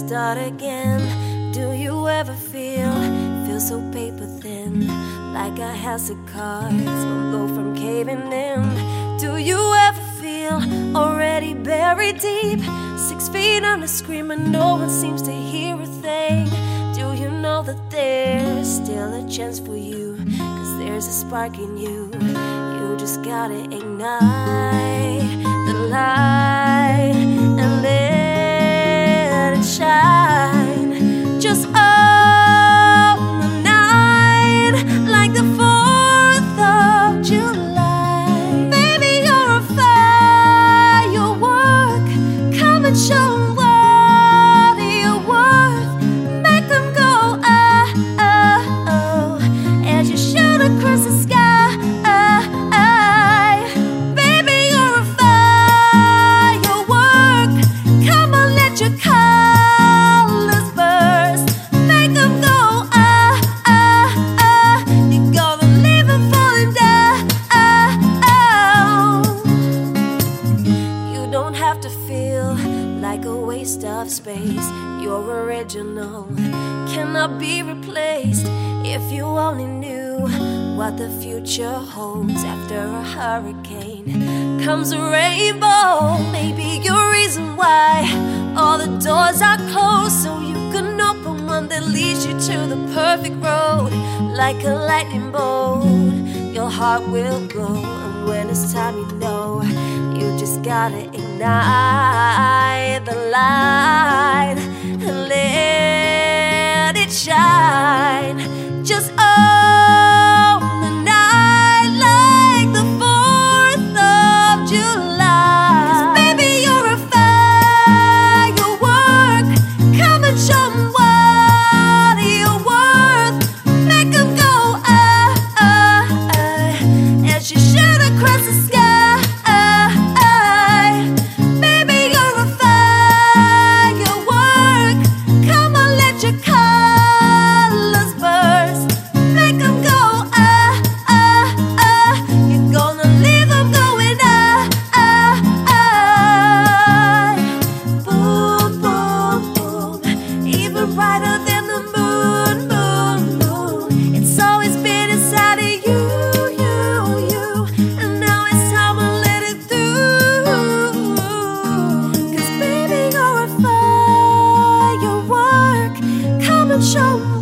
start again. Do you ever feel so paper thin, like a house of cards won't go from caving in? Do you ever feel already buried deep, 6 feet under, screaming, no one seems to hear a thing? Do you know that there's still a chance for you? 'Cause there's a spark in you. You just gotta ignite the light and let it shine. Just on the night, like the 4th of July. Baby, you're a firework. Come and show 'em what you're worth. Make them go, oh, oh, oh, as you shoot across the sky. Baby, you're a firework. Come on, let your colors burst. Make them go, oh, oh, oh. You're gonna leave them falling down. You don't have to feel like a waste of space. You're original, cannot be replaced. If you only knew what the future holds. After a hurricane comes a rainbow. Maybe your reason why all the doors are closed, so you can open one that leads you to the perfect road. Like a lightning bolt, your heart will glow. And when it's time, you know you just gotta ignite the light and let it shine. Just on the night, like the 4th of July. 'Cause baby, you're a firework. Come and show 'em what you're worth. Make 'em go, oh, oh, oh, as you shoot across the sky. Baby, you're a firework. Come on, let your colors burst. Make 'em go, oh, oh, oh. You're gonna leave 'em going, oh, oh, oh. Boom, boom, boom. Even brighter than the moon, moon, moon. It's always been inside of you, you, you. And now it's time to let it through. 'Cause baby, you're a firework. Come and show me